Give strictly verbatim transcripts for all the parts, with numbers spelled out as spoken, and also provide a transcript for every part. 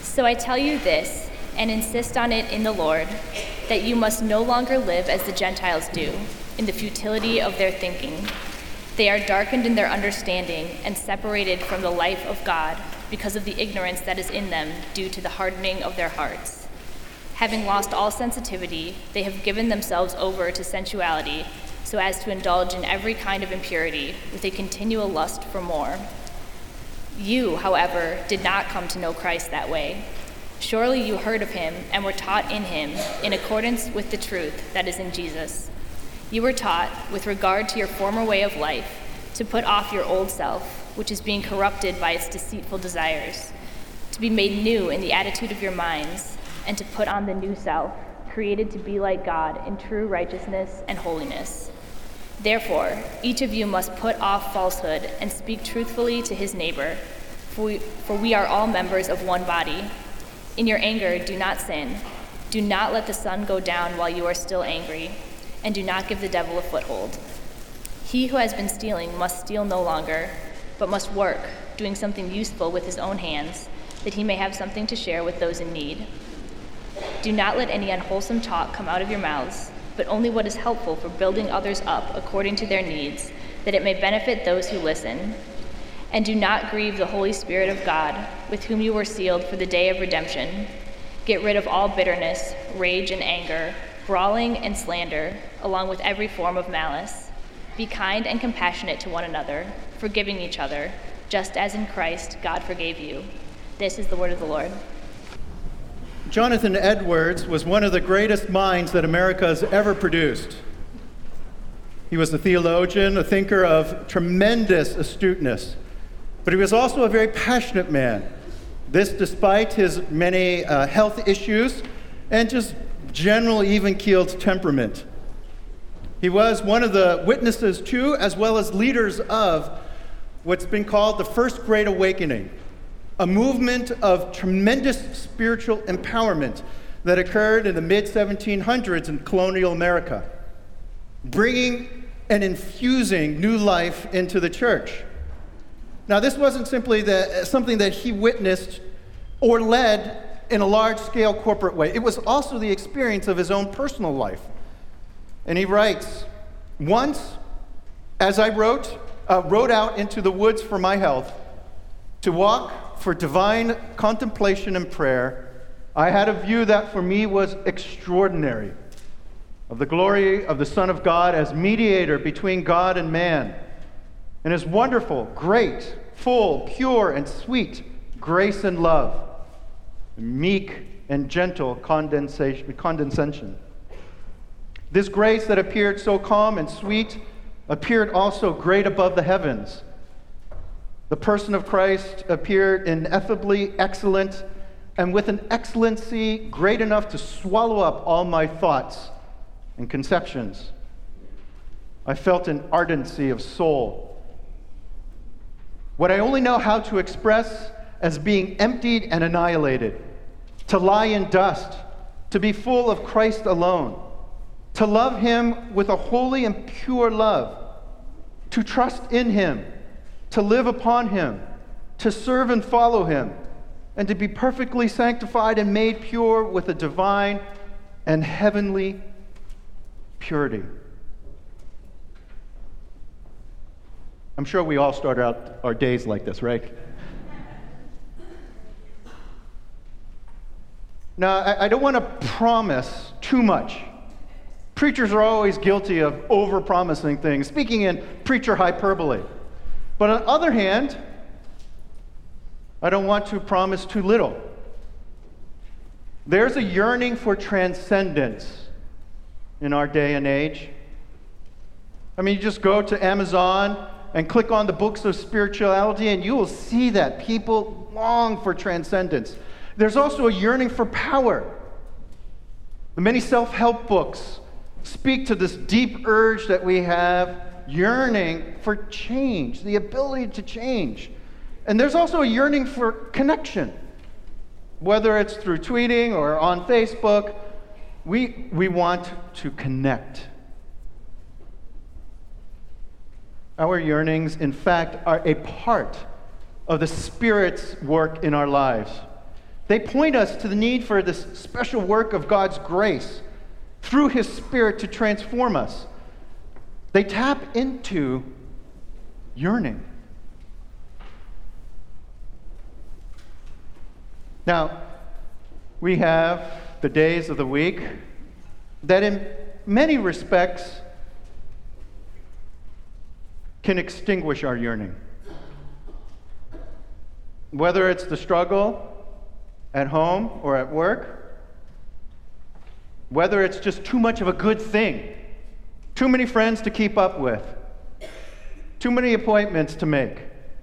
So I tell you this, and insist on it in the Lord, that you must no longer live as the Gentiles do, in the futility of their thinking. They are darkened in their understanding and separated from the life of God because of the ignorance that is in them due to the hardening of their hearts. Having lost all sensitivity, they have given themselves over to sensuality so as to indulge in every kind of impurity with a continual lust for more. You, however, did not come to know Christ that way. Surely you heard of him and were taught in him in accordance with the truth that is in Jesus. You were taught, with regard to your former way of life, to put off your old self, which is being corrupted by its deceitful desires, to be made new in the attitude of your minds, and to put on the new self, created to be like God in true righteousness and holiness. Therefore, each of you must put off falsehood and speak truthfully to his neighbor, for we, for we are all members of one body. In your anger, do not sin. Do not let the sun go down while you are still angry, and do not give the devil a foothold. He who has been stealing must steal no longer, but must work, doing something useful with his own hands, that he may have something to share with those in need. Do not let any unwholesome talk come out of your mouths, but only what is helpful for building others up according to their needs, that it may benefit those who listen. And do not grieve the Holy Spirit of God, with whom you were sealed for the day of redemption. Get rid of all bitterness, rage, and anger, brawling and slander, along with every form of malice. Be kind and compassionate to one another, forgiving each other, just as in Christ God forgave you. This is the word of the Lord. Jonathan Edwards was one of the greatest minds that America has ever produced. He was a theologian, a thinker of tremendous astuteness, but he was also a very passionate man. This despite his many uh, health issues and just general even-keeled temperament. He was one of the witnesses to, as well as leaders of, what's been called the First Great Awakening, a movement of tremendous spiritual empowerment that occurred in the mid seventeen hundreds in colonial America, bringing and infusing new life into the church. Now, this wasn't simply the, something that he witnessed or led in a large-scale corporate way. It was also the experience of his own personal life. And he writes, "Once, as I wrote, uh, rode out into the woods for my health, to walk for divine contemplation and prayer, I had a view that for me was extraordinary, of the glory of the Son of God as mediator between God and man, and his wonderful, great, full, pure, and sweet grace and love, meek and gentle condensation, condescension. This grace that appeared so calm and sweet appeared also great above the heavens. The person of Christ appeared ineffably excellent, and with an excellency great enough to swallow up all my thoughts and conceptions. I felt an ardency of soul, what I only know how to express as being emptied and annihilated, to lie in dust, to be full of Christ alone, to love him with a holy and pure love, to trust in him, to live upon him, to serve and follow him, and to be perfectly sanctified and made pure with a divine and heavenly purity." I'm sure we all start out our days like this, right? Now, I, I don't want to promise too much. Preachers are always guilty of over-promising things, speaking in preacher hyperbole. But on the other hand, I don't want to promise too little. There's a yearning for transcendence in our day and age. I mean, you just go to Amazon and click on the books of spirituality, and you will see that people long for transcendence. There's also a yearning for power. The many self-help books speak to this deep urge that we have, yearning for change, the ability to change. And there's also a yearning for connection. Whether it's through tweeting or on Facebook, we, we want to connect. Our yearnings, in fact, are a part of the Spirit's work in our lives. They point us to the need for this special work of God's grace through His Spirit to transform us. They tap into yearning. Now, we have the days of the week that in many respects can extinguish our yearning. Whether it's the struggle at home or at work, whether it's just too much of a good thing, too many friends to keep up with, too many appointments to make.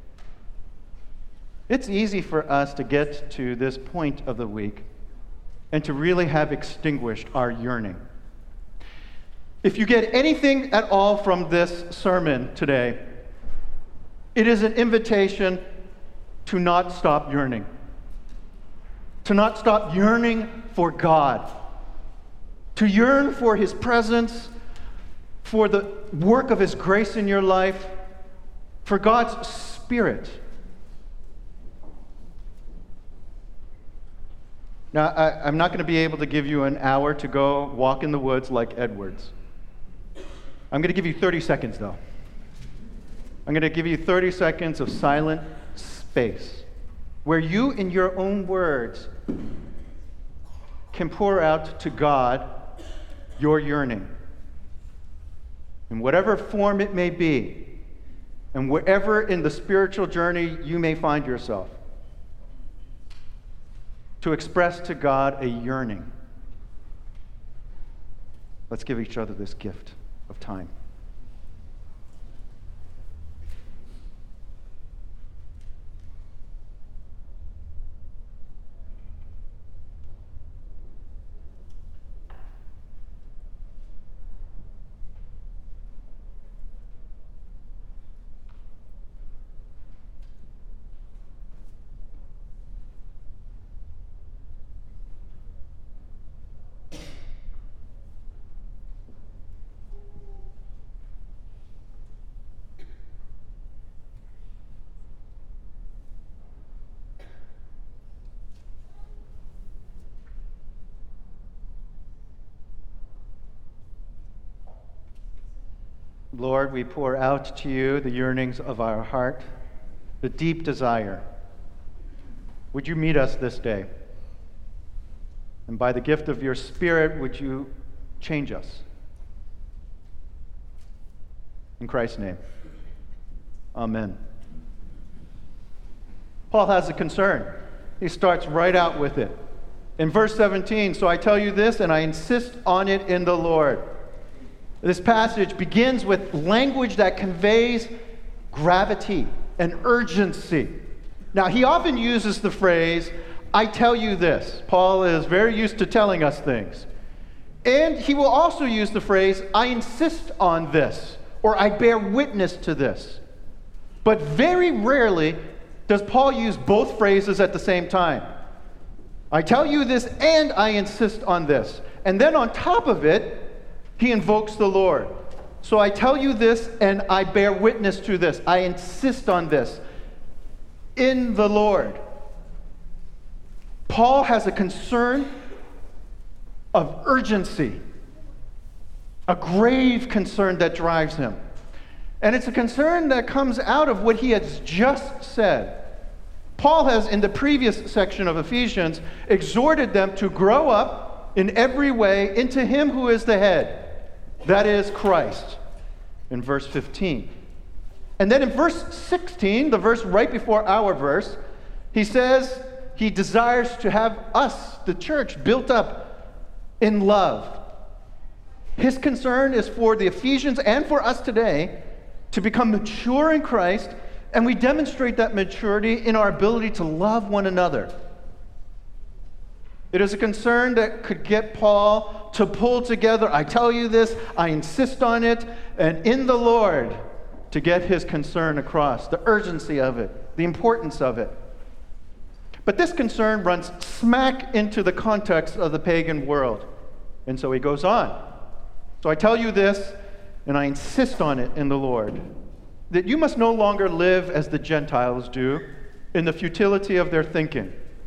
It's easy for us to get to this point of the week and to really have extinguished our yearning. If you get anything at all from this sermon today, it is an invitation to not stop yearning. To not stop yearning for God. To yearn for His presence, for the work of His grace in your life, for God's Spirit. Now, I, I'm not going to be able to give you an hour to go walk in the woods like Edwards. I'm going to give you thirty seconds, though. I'm going to give you thirty seconds of silent space where you, in your own words, can pour out to God your yearning. In whatever form it may be, and wherever in the spiritual journey you may find yourself, to express to God a yearning. Let's give each other this gift of time. Lord, we pour out to you the yearnings of our heart, the deep desire. Would you meet us this day? And by the gift of your Spirit, would you change us? In Christ's name, amen. Paul has a concern. He starts right out with it. In verse seventeen, so I tell you this, and I insist on it in the Lord. This passage begins with language that conveys gravity and urgency. Now, he often uses the phrase, I tell you this. Paul is very used to telling us things. And he will also use the phrase, I insist on this, or I bear witness to this. But very rarely does Paul use both phrases at the same time. I tell you this and I insist on this. And then on top of it, he invokes the Lord. So I tell you this and I bear witness to this. I insist on this. In the Lord. Paul has a concern of urgency, a grave concern that drives him. And it's a concern that comes out of what he has just said. Paul has, in the previous section of Ephesians, exhorted them to grow up in every way into him who is the head. That is Christ, in verse fifteen. And then in verse sixteen, the verse right before our verse, he says he desires to have us, the church, built up in love. His concern is for the Ephesians and for us today to become mature in Christ, and we demonstrate that maturity in our ability to love one another. It is a concern that could get Paul to pull together, I tell you this, I insist on it, and in the Lord to get his concern across, the urgency of it, the importance of it. But this concern runs smack into the context of the pagan world. And so he goes on. So I tell you this, and I insist on it in the Lord, that you must no longer live as the Gentiles do in the futility of their thinking.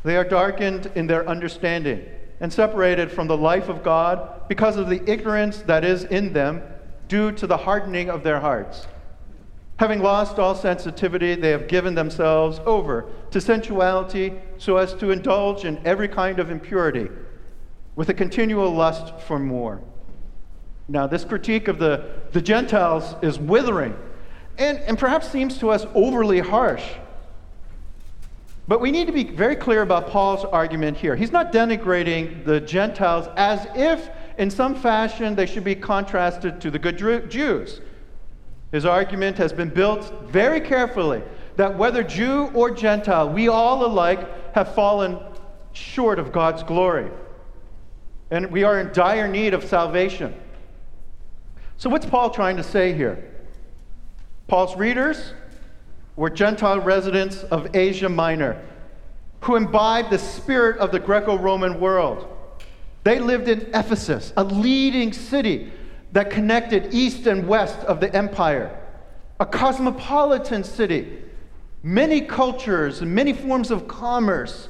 They are darkened in their understanding and separated from the life of God because of the ignorance that is in them due to the hardening of their hearts. Having lost all sensitivity, they have given themselves over to sensuality so as to indulge in every kind of impurity with a continual lust for more. Now, this critique of the, the Gentiles is withering and, and perhaps seems to us overly harsh. But we need to be very clear about Paul's argument here. He's not denigrating the Gentiles as if, in some fashion, they should be contrasted to the good Jews. His argument has been built very carefully that whether Jew or Gentile, we all alike have fallen short of God's glory. And we are in dire need of salvation. So what's Paul trying to say here? Paul's readers were Gentile residents of Asia Minor who imbibed the spirit of the Greco-Roman world. They lived in Ephesus, a leading city that connected east and west of the empire, a cosmopolitan city, many cultures and many forms of commerce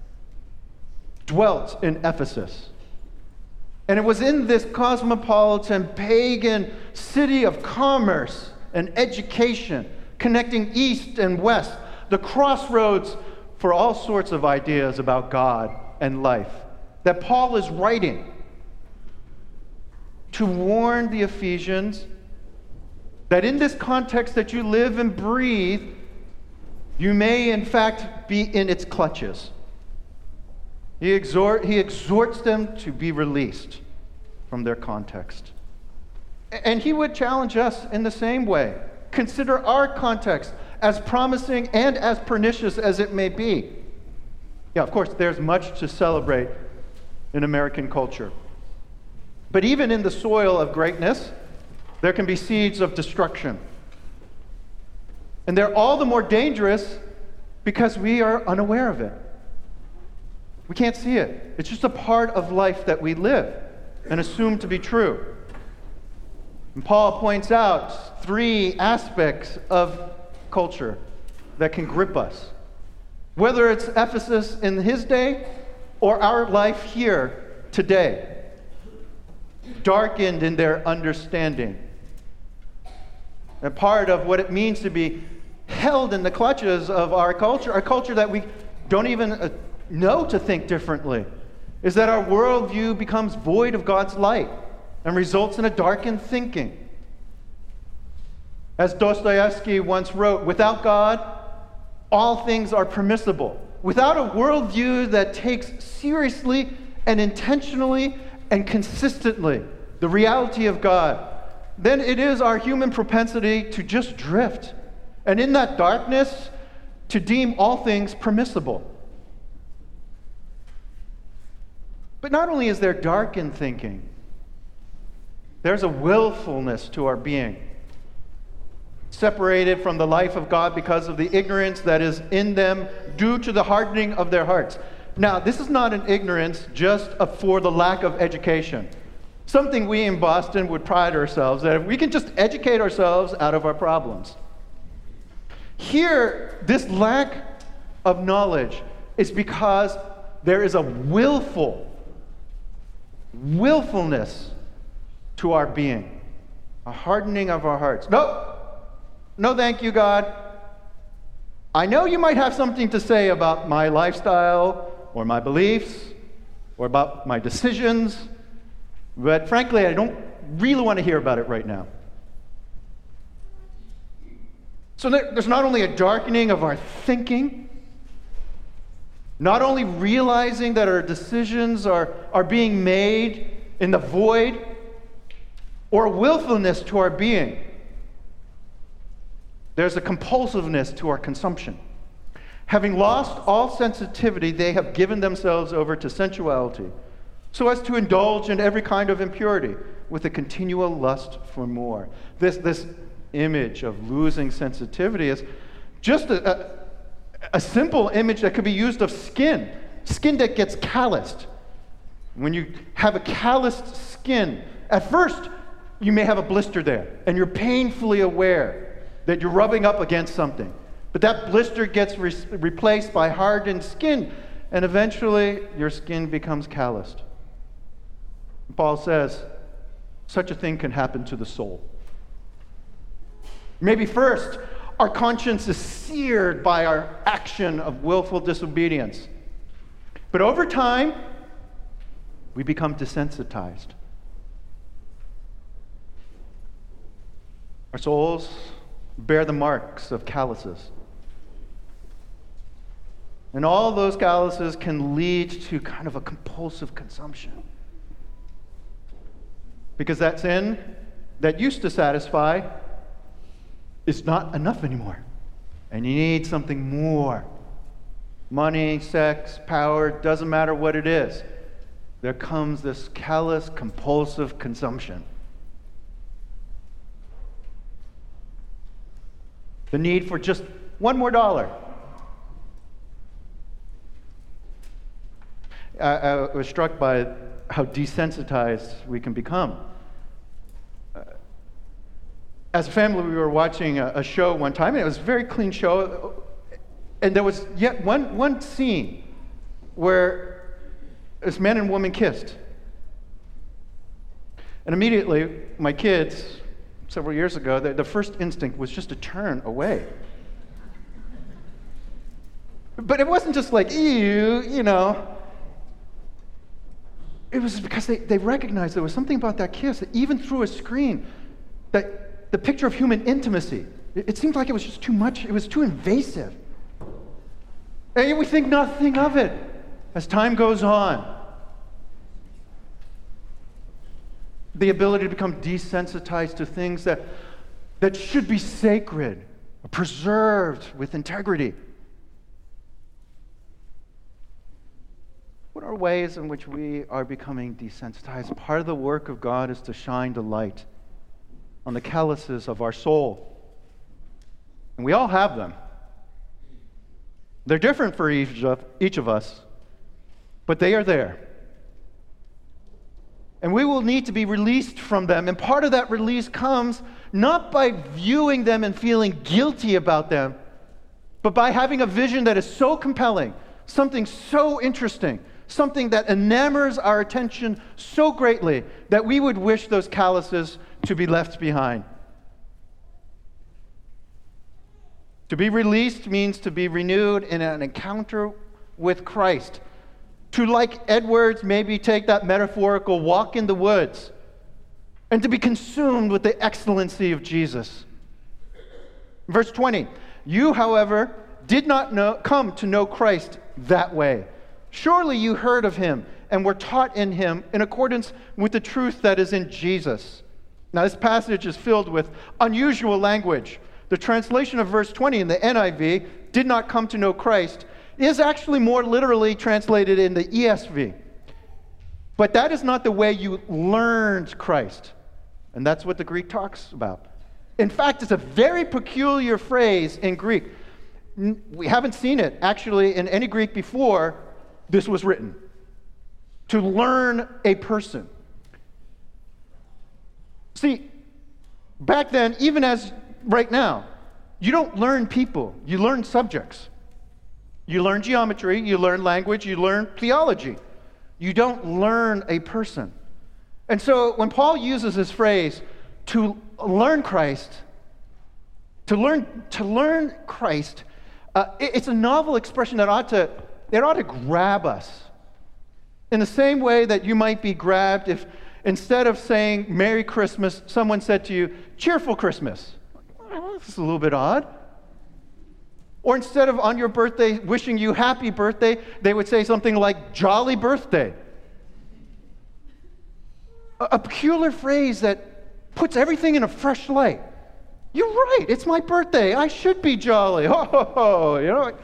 dwelt in Ephesus. And it was in this cosmopolitan, pagan city of commerce and education, connecting east and west, the crossroads for all sorts of ideas about God and life, that Paul is writing to warn the Ephesians that in this context that you live and breathe, you may in fact be in its clutches. He, exhort, he exhorts them to be released from their context. And he would challenge us in the same way. Consider our context as promising and as pernicious as it may be. Yeah, of course, there's much to celebrate in American culture. But even in the soil of greatness, there can be seeds of destruction. And they're all the more dangerous because we are unaware of it. We can't see it. It's just a part of life that we live and assume to be true. And Paul points out three aspects of culture that can grip us. Whether it's Ephesus in his day or our life here today. Darkened in their understanding. And part of what it means to be held in the clutches of our culture, our culture that we don't even uh, know to think differently, is that our worldview becomes void of God's light and results in a darkened thinking. As Dostoevsky once wrote, without God, all things are permissible. Without a worldview that takes seriously and intentionally and consistently the reality of God, then it is our human propensity to just drift. And in that darkness, to deem all things permissible. But not only is there darkened thinking, there's a willfulness to our being, separated from the life of God because of the ignorance that is in them due to the hardening of their hearts. Now, this is not an ignorance just for the lack of education. Something we in Boston would pride ourselves that if we can just educate ourselves out of our problems. Here, this lack of knowledge is because there is a willful, willfulness to our being, a hardening of our hearts. No, no thank you, God. I know you might have something to say about my lifestyle or my beliefs or about my decisions, but frankly, I don't really want to hear about it right now. So there's not only a darkening of our thinking, not only realizing that our decisions are, are being made in the void, or a willfulness to our being. There's a compulsiveness to our consumption. Having lost all sensitivity, they have given themselves over to sensuality, so as to indulge in every kind of impurity with a continual lust for more. This, this image of losing sensitivity is just a, a, a simple image that could be used of skin, skin that gets calloused. When you have a calloused skin, at first you may have a blister there, and you're painfully aware that you're rubbing up against something. But that blister gets re- replaced by hardened skin, and eventually your skin becomes calloused. Paul says, such a thing can happen to the soul. Maybe first, our conscience is seared by our action of willful disobedience. But over time, we become desensitized. Our souls bear the marks of calluses. And all those calluses can lead to kind of a compulsive consumption. Because that sin that used to satisfy is not enough anymore. And you need something more. Money, sex, power, doesn't matter what it is. There comes this callous, compulsive consumption. The need for just one more dollar. I, I was struck by how desensitized we can become. Uh, as a family, we were watching a, a show one time, and it was a very clean show, and there was yet one, one scene where this man and woman kissed. And immediately, my kids, several years ago, the, the first instinct was just to turn away. But it wasn't just like, ew, you know. It was because they, they recognized there was something about that kiss that even through a screen, that the picture of human intimacy, it, it seemed like it was just too much, it was too invasive. And yet we think nothing of it as time goes on. The ability to become desensitized to things that, that should be sacred, preserved with integrity. What are ways in which we are becoming desensitized? Part of the work of God is to shine the light on the calluses of our soul. And we all have them. They're different for each of, each of us, but they are there. And we will need to be released from them. And part of that release comes not by viewing them and feeling guilty about them, but by having a vision that is so compelling, something so interesting, something that enamors our attention so greatly that we would wish those calluses to be left behind. To be released means to be renewed in an encounter with Christ. To, like Edwards, maybe take that metaphorical walk in the woods and to be consumed with the excellency of Jesus. Verse twenty, you, however, did not know, come to know Christ that way. Surely you heard of him and were taught in him in accordance with the truth that is in Jesus. Now, this passage is filled with unusual language. The translation of verse twenty in the N I V, did not come to know Christ, is actually more literally translated in the E S V. But that is not the way you learned Christ. And that's what the Greek talks about. In fact, it's a very peculiar phrase in Greek. We haven't seen it actually in any Greek before this was written. To learn a person. See, back then, even as right now, you don't learn people, you learn subjects. You learn geometry, you learn language, you learn theology. You don't learn a person. And so when Paul uses this phrase, to learn Christ, to learn to learn Christ, uh, it, it's a novel expression that ought to it ought to grab us. In the same way that you might be grabbed if instead of saying Merry Christmas, someone said to you, Cheerful Christmas. Well, this is a little bit odd. Or instead of on your birthday wishing you happy birthday, they would say something like jolly birthday. A, a peculiar phrase that puts everything in a fresh light. You're right, it's my birthday. I should be jolly. Ho, ho, ho. You know?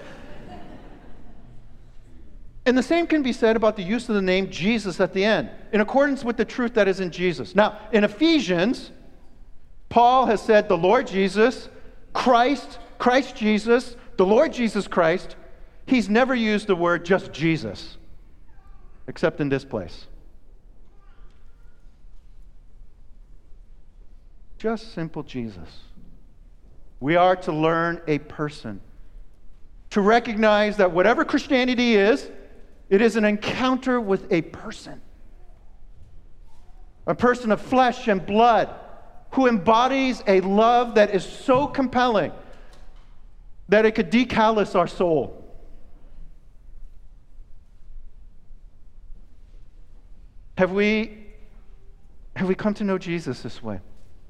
And the same can be said about the use of the name Jesus at the end, in accordance with the truth that is in Jesus. Now, in Ephesians, Paul has said the Lord Jesus, Christ, Christ Jesus, the Lord Jesus Christ. He's never used the word just Jesus, except in this place. Just simple Jesus. We are to learn a person, to recognize that whatever Christianity is, It is an encounter with a person. A person of flesh and blood who embodies a love that is so compelling that it could decallous our soul. Have we, have we come to know Jesus this way?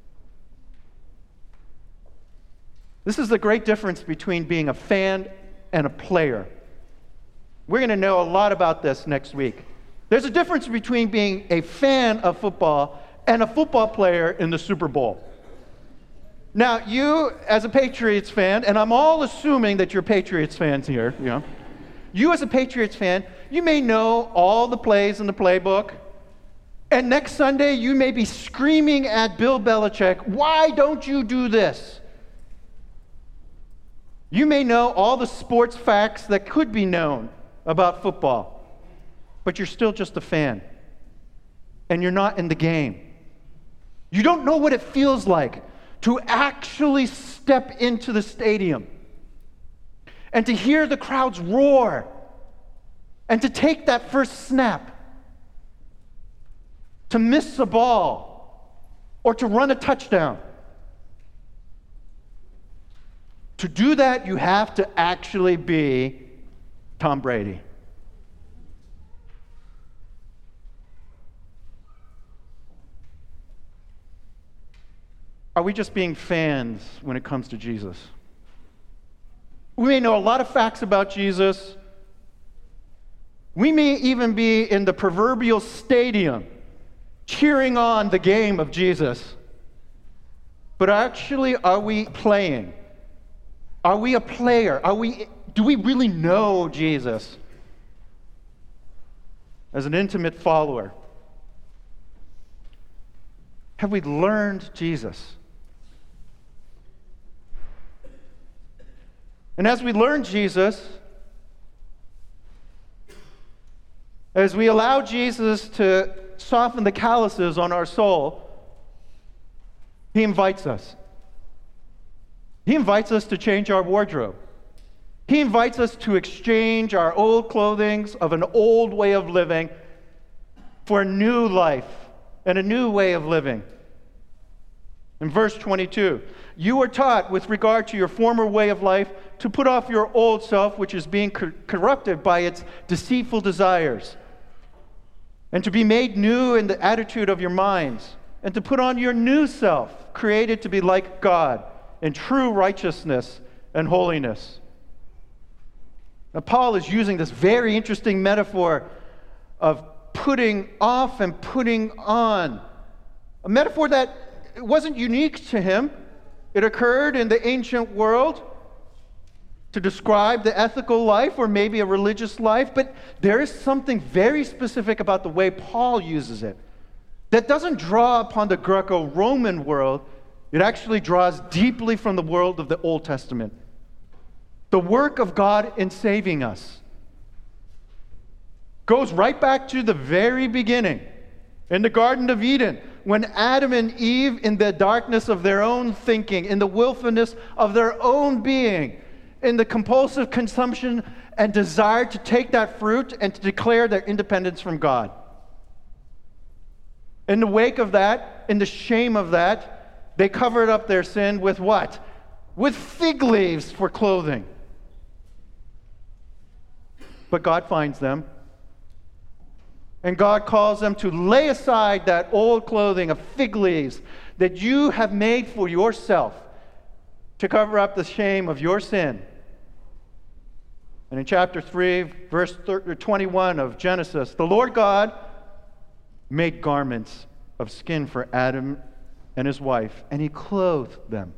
This is the great difference between being a fan and a player. We're going to know a lot about this next week. There's a difference between being a fan of football and a football player in the Super Bowl. Now, you as a Patriots fan, and I'm all assuming that you're Patriots fans here, you know, you as a Patriots fan, you may know all the plays in the playbook, and next Sunday you may be screaming at Bill Belichick, "Why don't you do this?" You may know all the sports facts that could be known about football, but you're still just a fan, and you're not in the game. You don't know what it feels like to actually step into the stadium and to hear the crowds roar and to take that first snap, to miss a ball or to run a touchdown. To do that, you have to actually be Tom Brady. Are we just being fans when it comes to Jesus? We may know a lot of facts about Jesus. We may even be in the proverbial stadium cheering on the game of Jesus. But actually, are we playing? Are we a player? Are we, do we really know Jesus as an intimate follower? Have we learned Jesus? And as we learn Jesus, as we allow Jesus to soften the calluses on our soul, He invites us. He invites us to change our wardrobe. He invites us to exchange our old clothing of an old way of living for a new life and a new way of living. In verse twenty-two, you were taught with regard to your former way of life to put off your old self, which is being cor- corrupted by its deceitful desires, and to be made new in the attitude of your minds, and to put on your new self, created to be like God in true righteousness and holiness. Now, Paul is using this very interesting metaphor of putting off and putting on, a metaphor that wasn't unique to him. It occurred in the ancient world to describe the ethical life or maybe a religious life, but there is something very specific about the way Paul uses it that doesn't draw upon the Greco-Roman world. It actually draws deeply from the world of the Old Testament. The work of God in saving us goes right back to the very beginning in the Garden of Eden, when Adam and Eve, in the darkness of their own thinking, in the willfulness of their own being, in the compulsive consumption and desire to take that fruit and to declare their independence from God. In the wake of that, in the shame of that, they covered up their sin with what? With fig leaves for clothing. But God finds them, and God calls them to lay aside that old clothing of fig leaves that you have made for yourself to cover up the shame of your sin. And in chapter three, verse twenty-one of Genesis, the Lord God made garments of skin for Adam and his wife, and He clothed them.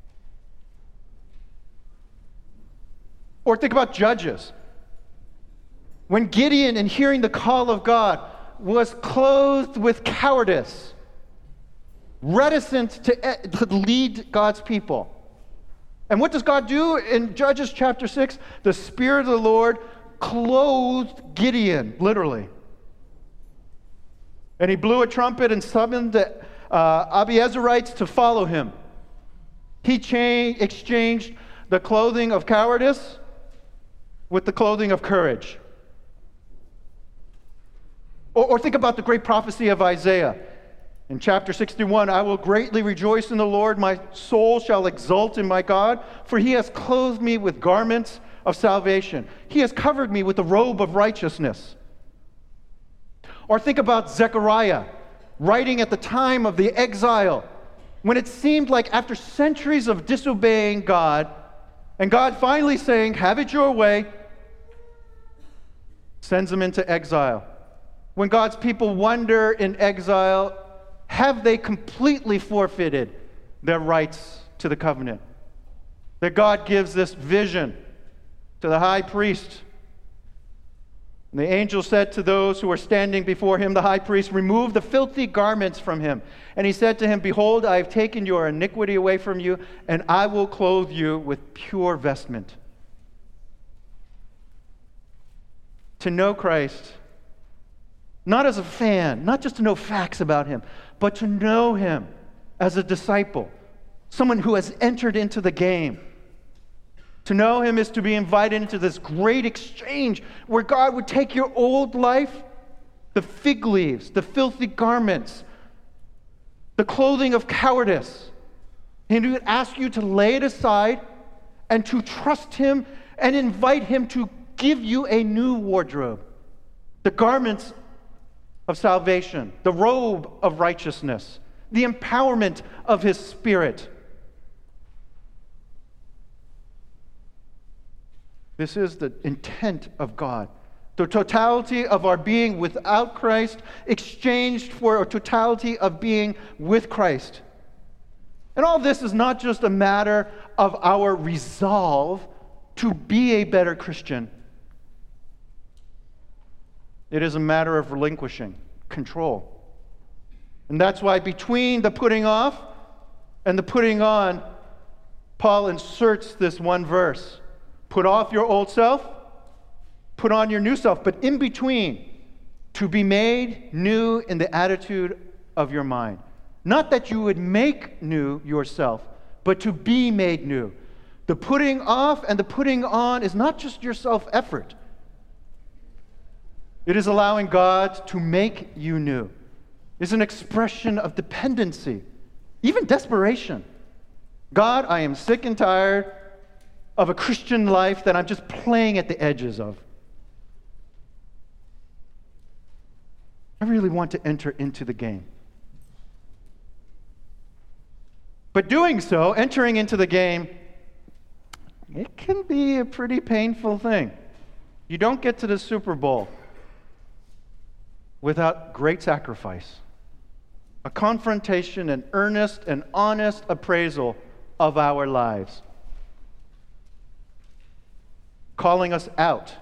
Or think about Judges. When Gideon, in hearing the call of God, was clothed with cowardice, reticent to, to lead God's people. And what does God do in Judges chapter six? The Spirit of the Lord clothed Gideon, literally. And he blew a trumpet and summoned the uh, Abiezerites to follow him. He cha- exchanged the clothing of cowardice with the clothing of courage. Or, or think about the great prophecy of Isaiah. In chapter sixty-one, I will greatly rejoice in the Lord. My soul shall exult in my God, for he has clothed me with garments of salvation. He has covered me with the robe of righteousness. Or think about Zechariah, writing at the time of the exile, when it seemed like after centuries of disobeying God, and God finally saying, have it your way, sends them into exile. When God's people wonder in exile, have they completely forfeited their rights to the covenant? That God gives this vision to the high priest. And the angel said to those who were standing before him, the high priest, remove the filthy garments from him. And he said to him, behold, I have taken your iniquity away from you, and I will clothe you with pure vestment. To know Christ, not as a fan, not just to know facts about him, but to know him as a disciple, someone who has entered into the game. To know him is to be invited into this great exchange where God would take your old life, the fig leaves, the filthy garments, the clothing of cowardice, and he would ask you to lay it aside and to trust him and invite him to give you a new wardrobe, the garments of salvation, the robe of righteousness, the empowerment of his Spirit. This is the intent of God. The totality of our being without Christ exchanged for a totality of being with Christ. And all this is not just a matter of our resolve to be a better Christian. It is a matter of relinquishing control. And that's why between the putting off and the putting on, Paul inserts this one verse. Put off your old self, put on your new self, but in between, to be made new in the attitude of your mind. Not that you would make new yourself, but to be made new. The putting off and the putting on is not just your self-effort. It is allowing God to make you new. It's an expression of dependency, even desperation. God, I am sick and tired of a Christian life that I'm just playing at the edges of. I really want to enter into the game. But doing so, entering into the game, it can be a pretty painful thing. You don't get to the Super Bowl without great sacrifice, a confrontation, an earnest and honest appraisal of our lives, calling us out.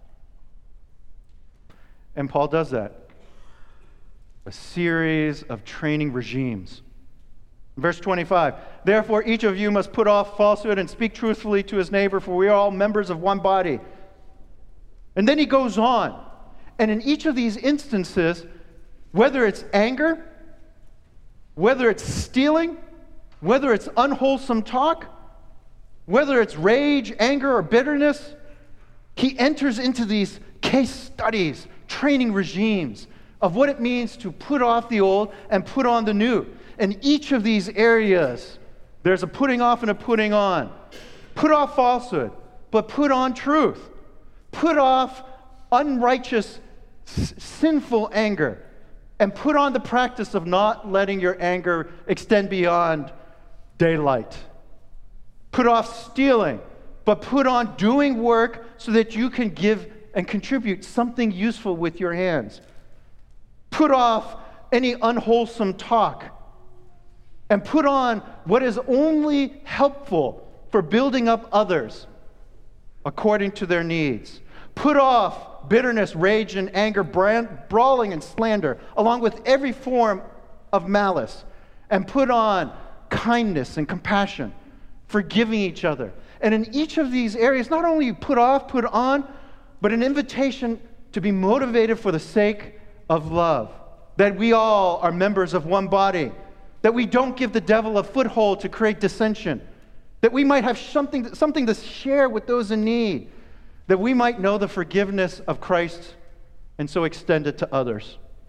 And Paul does that. A series of training regimes. Verse twenty-five, therefore each of you must put off falsehood and speak truthfully to his neighbor, for we are all members of one body. And then he goes on. And in each of these instances, whether it's anger, whether it's stealing, whether it's unwholesome talk, whether it's rage, anger, or bitterness, he enters into these case studies, training regimes of what it means to put off the old and put on the new. In each of these areas, there's a putting off and a putting on. Put off falsehood, but put on truth. Put off unrighteous, s- sinful anger, and put on the practice of not letting your anger extend beyond daylight. Put off stealing, but put on doing work so that you can give and contribute something useful with your hands. Put off any unwholesome talk, and put on what is only helpful for building up others according to their needs. Put off bitterness, rage, and anger, brand, brawling, and slander, along with every form of malice, and put on kindness and compassion, forgiving each other. And in each of these areas, not only put off, put on, but an invitation to be motivated for the sake of love, that we all are members of one body, that we don't give the devil a foothold to create dissension, that we might have something, something to share with those in need, that we might know the forgiveness of Christ and so extend it to others.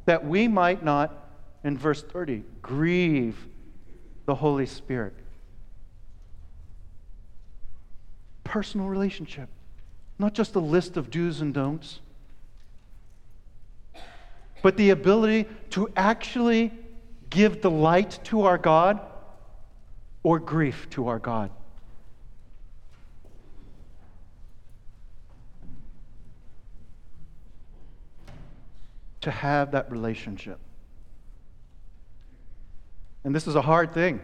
that we might not, in verse thirty, grieve the Holy Spirit. Personal relationship, not just a list of do's and don'ts, but the ability to actually give delight to our God or grief to our God. To have that relationship. And this is a hard thing.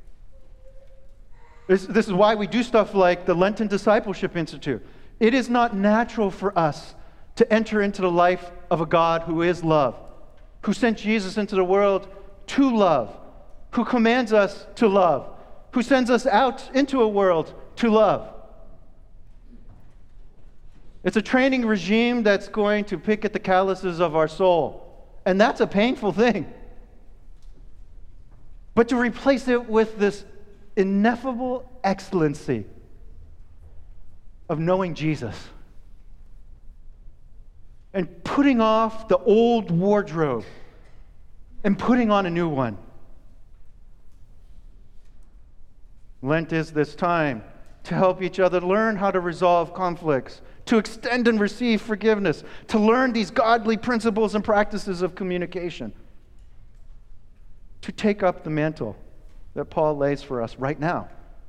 This, this is why we do stuff like the Lenten Discipleship Institute. It is not natural for us to enter into the life of a God who is love, who sent Jesus into the world to love, who commands us to love, who sends us out into a world to love. It's a training regime that's going to pick at the calluses of our soul. And that's a painful thing. But to replace it with this ineffable excellency of knowing Jesus and putting off the old wardrobe and putting on a new one. Lent is this time to help each other learn how to resolve conflicts, to extend and receive forgiveness, to learn these godly principles and practices of communication, to take up the mantle that Paul lays for us right now.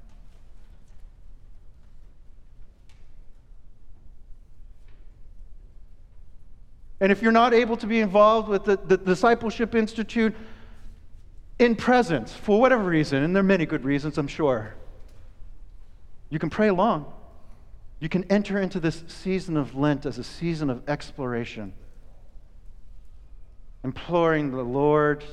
And if you're not able to be involved with the, the Discipleship Institute in presence, for whatever reason, and there are many good reasons, I'm sure, you can pray along. You can enter into this season of Lent as a season of exploration, imploring the Lord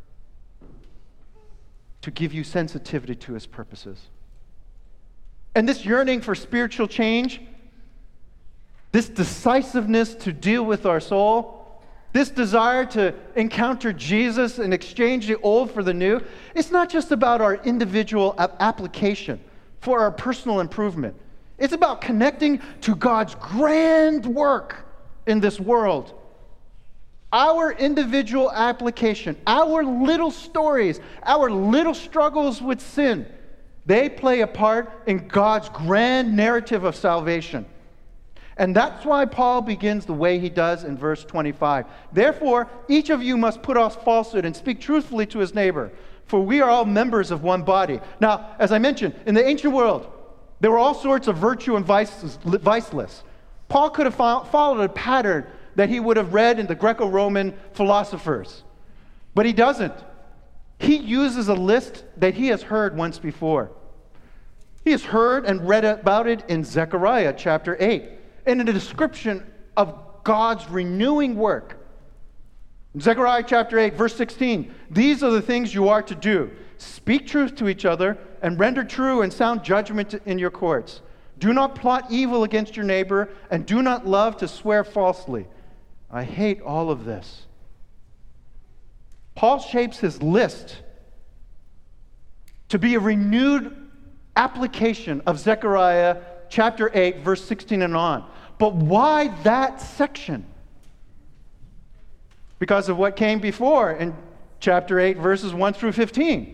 to give you sensitivity to His purposes. And this yearning for spiritual change, this decisiveness to deal with our soul, this desire to encounter Jesus and exchange the old for the new, it's not just about our individual application for our personal improvement. It's about connecting to God's grand work in this world. Our individual application, our little stories, our little struggles with sin, they play a part in God's grand narrative of salvation. And that's why Paul begins the way he does in verse twenty-five. Therefore, each of you must put off falsehood and speak truthfully to his neighbor, for we are all members of one body. Now, as I mentioned, in the ancient world, there were all sorts of virtue and vices, viceless. Paul could have fo- followed a pattern that he would have read in the Greco-Roman philosophers. But he doesn't. He uses a list that he has heard once before. He has heard and read about it in Zechariah chapter eight, in a description of God's renewing work. In Zechariah chapter eight, verse sixteen, these are the things you are to do. Speak truth to each other and render true and sound judgment in your courts. Do not plot evil against your neighbor and do not love to swear falsely. I hate all of this. Paul shapes his list to be a renewed application of Zechariah chapter eight, verse sixteen and on. But why that section? Because of what came before in chapter eight, verses one through fifteen.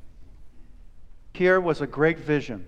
Here was a great vision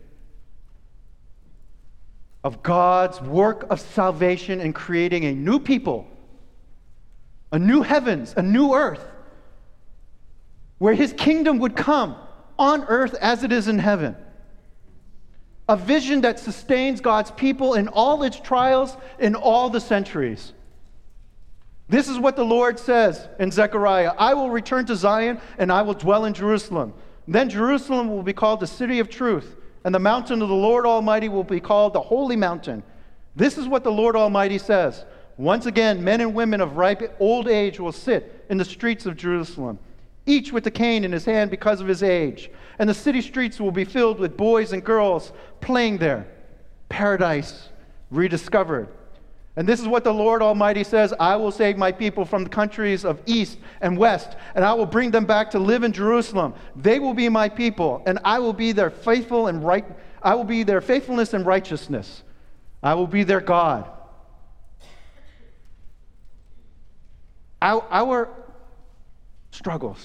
of God's work of salvation in creating a new people, a new heavens, a new earth, where His kingdom would come on earth as it is in heaven. A vision that sustains God's people in all its trials in all the centuries. This is what the Lord says in Zechariah. I will return to Zion and I will dwell in Jerusalem. Then Jerusalem will be called the city of truth, and the mountain of the Lord Almighty will be called the holy mountain. This is what the Lord Almighty says. Once again, men and women of ripe old age will sit in the streets of Jerusalem, each with a cane in his hand because of his age. And the city streets will be filled with boys and girls playing there. Paradise rediscovered. And this is what the Lord Almighty says, I will save my people from the countries of east and west, and I will bring them back to live in Jerusalem. They will be my people, and I will be their faithful and right I will be their faithfulness and righteousness. I will be their God. Our, our struggles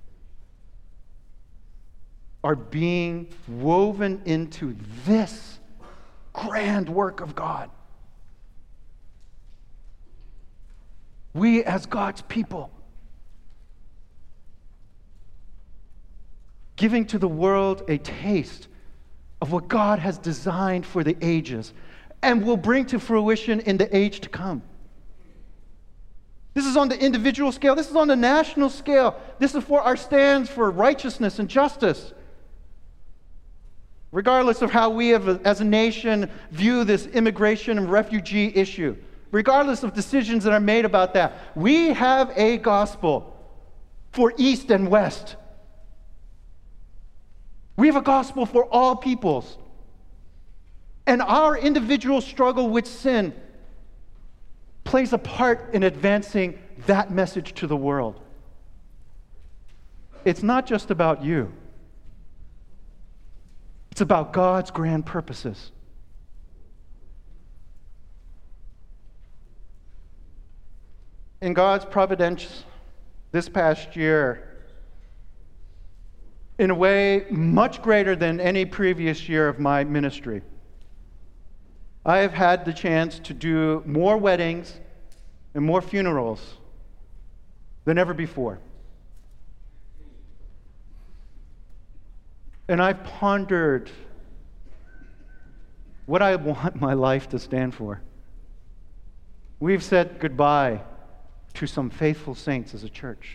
are being woven into this grand work of God. We, as God's people, giving to the world a taste of what God has designed for the ages and will bring to fruition in the age to come. This is on the individual scale. This is on the national scale. This is for our stands for righteousness and justice. Regardless of how we have, as a nation, view this immigration and refugee issue, regardless of decisions that are made about that, we have a gospel for East and West. We have a gospel for all peoples. And our individual struggle with sin plays a part in advancing that message to the world. It's not just about you. It's about God's grand purposes. In God's providence this past year, in a way much greater than any previous year of my ministry, I have had the chance to do more weddings and more funerals than ever before. And I've pondered what I want my life to stand for. We've said goodbye to some faithful saints as a church.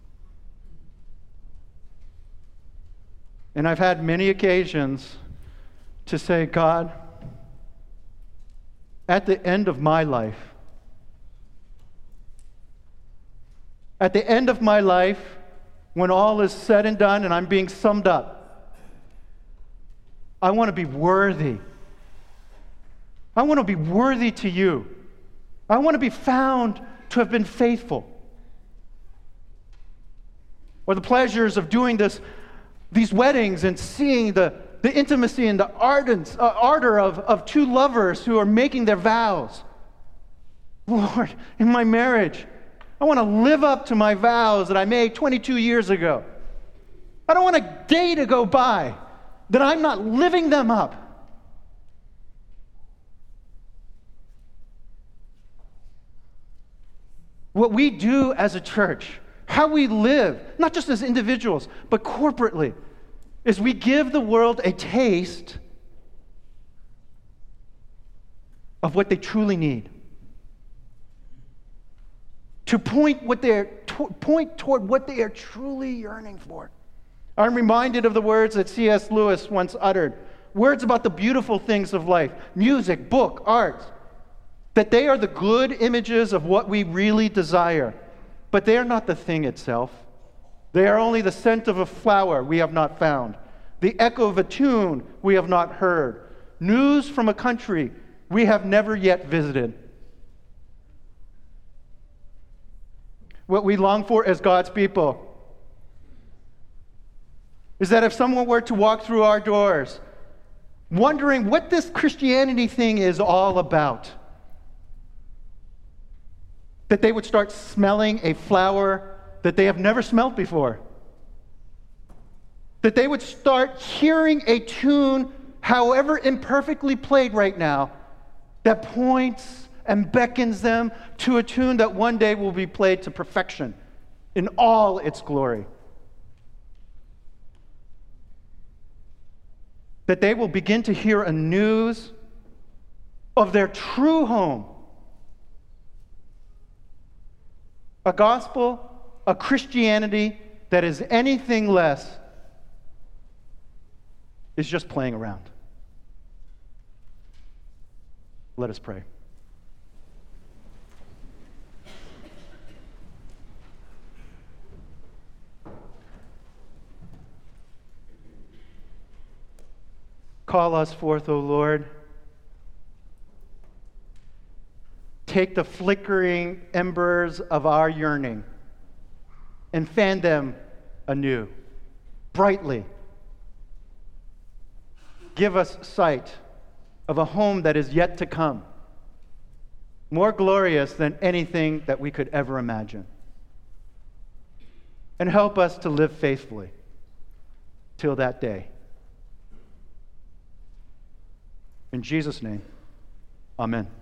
And I've had many occasions to say, God, at the end of my life, at the end of my life, when all is said and done and I'm being summed up, I want to be worthy. I want to be worthy to you. I want to be found to have been faithful. Or the pleasures of doing this, these weddings and seeing the, the intimacy and the ardence, uh, ardor of, of two lovers who are making their vows. Lord, in my marriage, I want to live up to my vows that I made twenty-two years ago. I don't want a day to go by that I'm not living them up. What we do as a church, how we live, not just as individuals, but corporately, is we give the world a taste of what they truly need. To point what they're to, point toward what they are truly yearning for. I'm reminded of the words that C S Lewis once uttered, words about the beautiful things of life, music, book, art, that they are the good images of what we really desire, but they are not the thing itself. They are only the scent of a flower we have not found, the echo of a tune we have not heard, news from a country we have never yet visited. What we long for as God's people is that if someone were to walk through our doors wondering what this Christianity thing is all about, that they would start smelling a flower that they have never smelled before. That they would start hearing a tune, however imperfectly played right now, that points and beckons them to a tune that one day will be played to perfection in all its glory. That they will begin to hear a news of their true home. A gospel, a Christianity that is anything less is just playing around. Let us pray. Call us forth, O Lord. Take the flickering embers of our yearning and fan them anew, brightly. Give us sight of a home that is yet to come, more glorious than anything that we could ever imagine. and help us to live faithfully till that day. In Jesus' name, amen.